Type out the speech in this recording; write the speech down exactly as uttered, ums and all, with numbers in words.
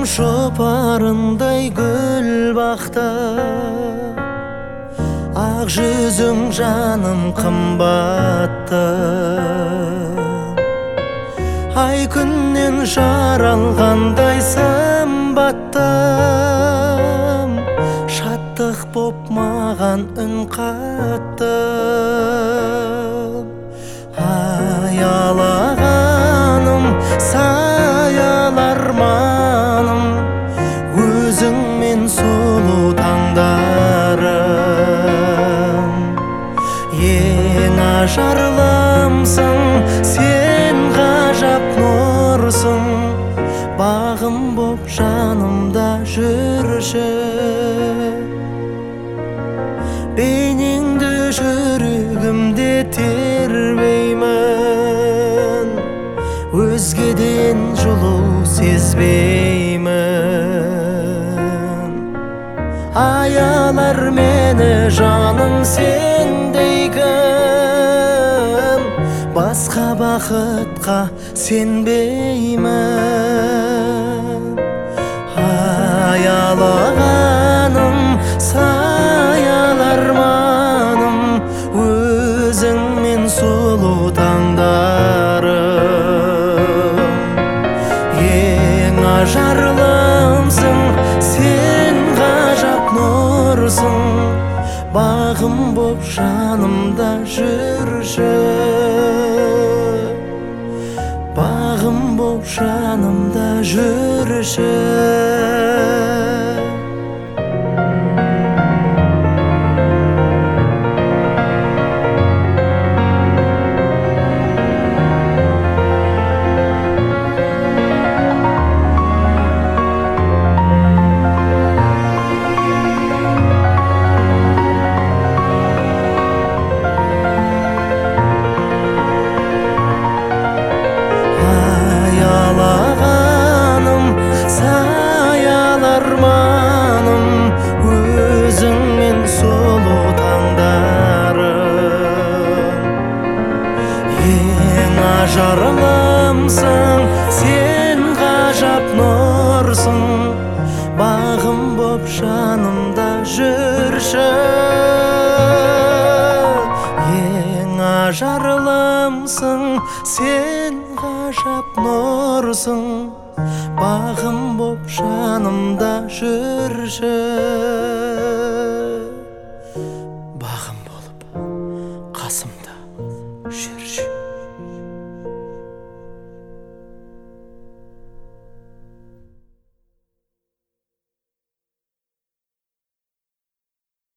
шопарындай гүл бақта, ақ жүзің жаным қымбатты. Ай күннен жаралғандай сымбаттым, шаттық боп маған үн қаттым. Аялағаным саял арманым, өзіңмен сұлу таңдарым. Ең ажарлымсың, сен ғажап нұрсың, бағым боп жанымда жүрші. Бейнеңді жүрегімде тербеймін, өзгеден жылу сезбеймін. Аялар мені жаным сендей кім, басқа бақытқа сенбеймін. Аялағаным саял арманым, өзіңмен сұлу таңдарым. Ең ажарлымсың, сен ғажап нұрсың, бағым боп жанымда жүрші. Бағым боп жанымда жүрші. Өзіңмен сұлу таңдарым. Ең ажарлымсың, сен ғажап нұрсың, бағым боп жанымда жүрші. Ең ажарлымсың, сен ғажап нұрсың, бағым боп жанымда жүрші.